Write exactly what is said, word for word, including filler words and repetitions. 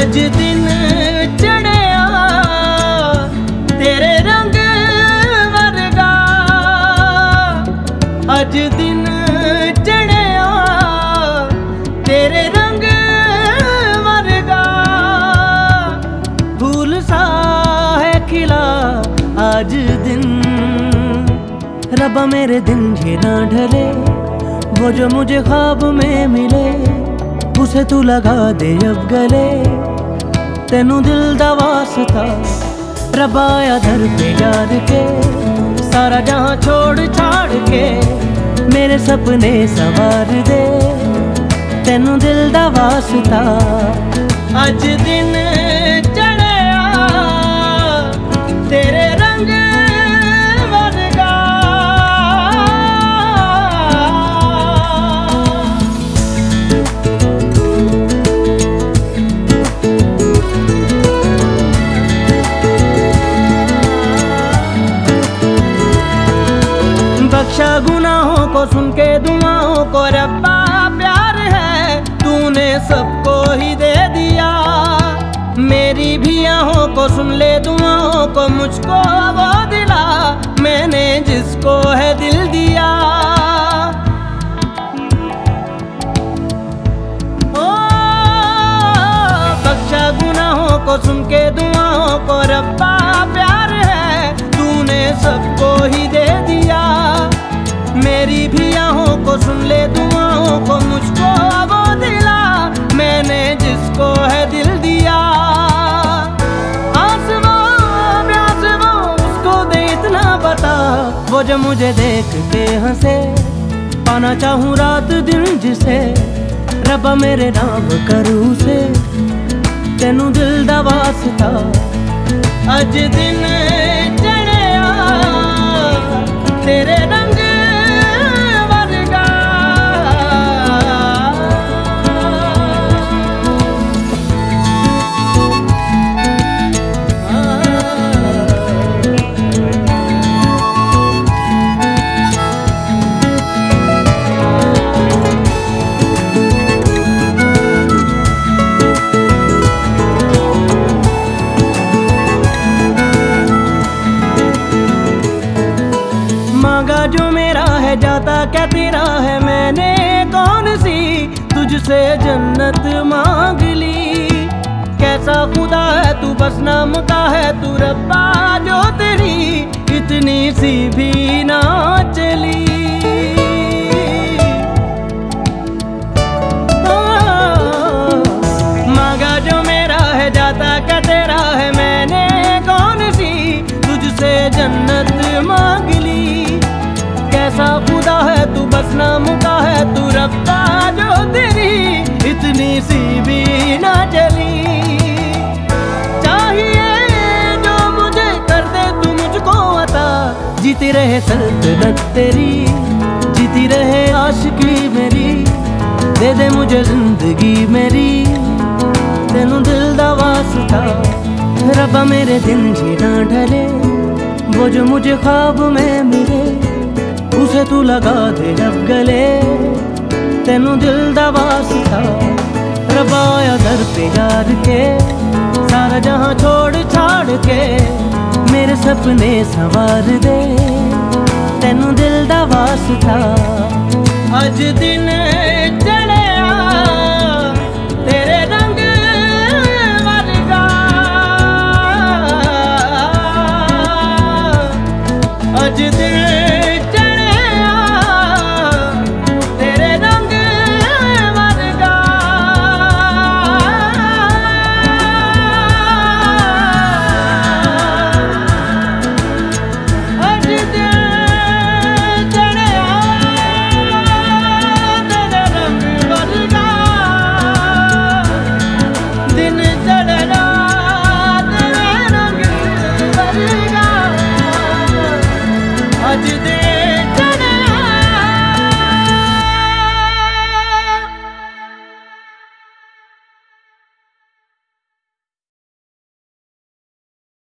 अज दिन चढ़िया तेरे रंग वर्गा, अज दिन चढ़िया तेरे रंग वर्गा। फूल सा है खिला आज दिन, रब्बा मेरे दिन ये ना ढले, वो जो मुझे ख्वाब में मिले उसे तू लगा दे अब गले। तेनू दिल दा वास्ता रब्बा आया दर पे यार के, सारा जहां छोड़ छाड़ के मेरे सपने सवार दे। तेनू दिल दा वास्ता अज दिन चढ़िया तेरे रंग वर्गा। बख्शा गुनाहों को सुन के दुआओं को रब्बा प्यार है, तूने सबको ही दे दिया। मेरी भी आहों को सुन ले दुआओं को, मुझको वो दिला मैंने जिसको है दिल दिया। ओ बख्शा गुनाहों को सुन के दुआओं को रब्बा प्यार है, तूने सबको ही दे दिया। मेरी भी आहों को सुन ले दुआओं को, मुझको वो दिला मैंने जिसको है दिल दिया। आस वो प्यास वो उसको दे इतना बता, वो जो मुझे देख के हंसे। पाना चाहूँ रात दिन जिसे रब्बा मेरे नाम करूँ से। तेनू दिल दा वास्ता अज दिन चढ़िया तेरे रंग जो मेरा है जाता क्या तेरा है। मैंने कौन सी तुझसे जन्नत मांग ली। कैसा खुदा है तू बस नाम का है तू रब्बा, जो तेरी इतनी सी भी ना चली। मांगा जो मेरा है जाता क्या तेरा है। मैंने कौन सी तुझसे जन्नत मांग ली। कैसा खुदा है तू बस नाम का है तू रब्बा, जो तेरी इतनी सी भी ना चली। चाहिए जो मुझे कर दे तू मुझको अता, जीती रहे सल्तनत तेरी, जीती रहे आशिकी मेरी। दे दे मुझे जिंदगी मेरी, तेनू दिल दा वास्ता रब्बा मेरे दिन जी ना ढले। वो जो मुझे ख्वाब में मिले उसे तू लगा दे अब गले। तेनू दिल दा वास्ता रब्बा आया दर पे यार के, सारा जहां छोड़ छाड़ के मेरे सपने संवार दे। तेनू दिल दा वास्ता अज दिन चढ़िया तेरे रंग वर्गा। अज दिन आज